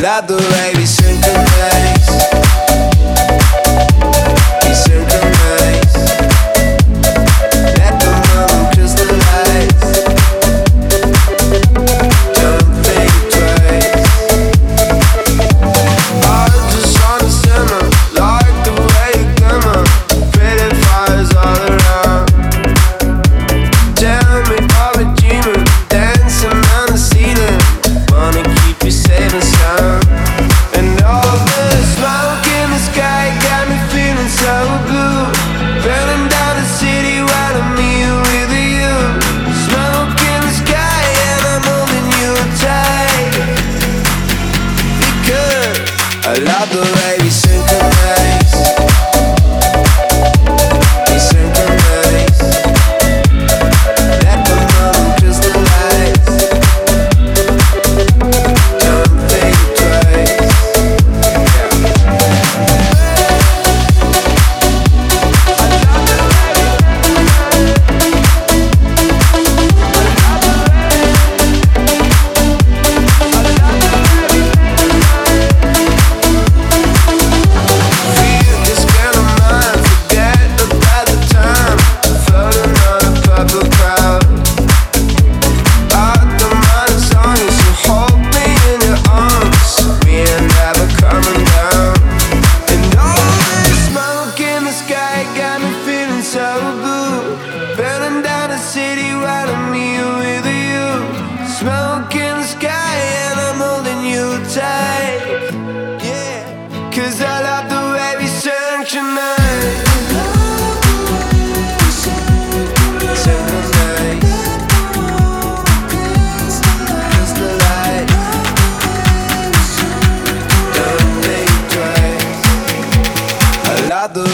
love the way we synchronize. We synchronize. Let the moment crystallize. Don't think twice. I just wanna simmer, like the way you glimmer. Pretty fires all around. Tell me, are we dreaming? Dancing on the ceiling. Wanna keep you safe and sound. And all the smoke in the sky got me feeling so blue. Burning down the city while I'm here with you. Smoke in the sky and I'm holding you tight. Because I love the way we synchronize. We synchronize. Let the moment crystallize. Don't think twice. Feel this kind of mind, forget about the time. Floating on a purple cloud. Out the mind song, so hold me in your arms. We ain't never coming down. And all this smoke in the sky got me feeling so blue. Burning down the city while I'm here with you. Smoke in the sky and I'm holding you tight. Yeah, 'cause I love the way we synchronize. Synchronize. Crystallize. Don't think twice. I love the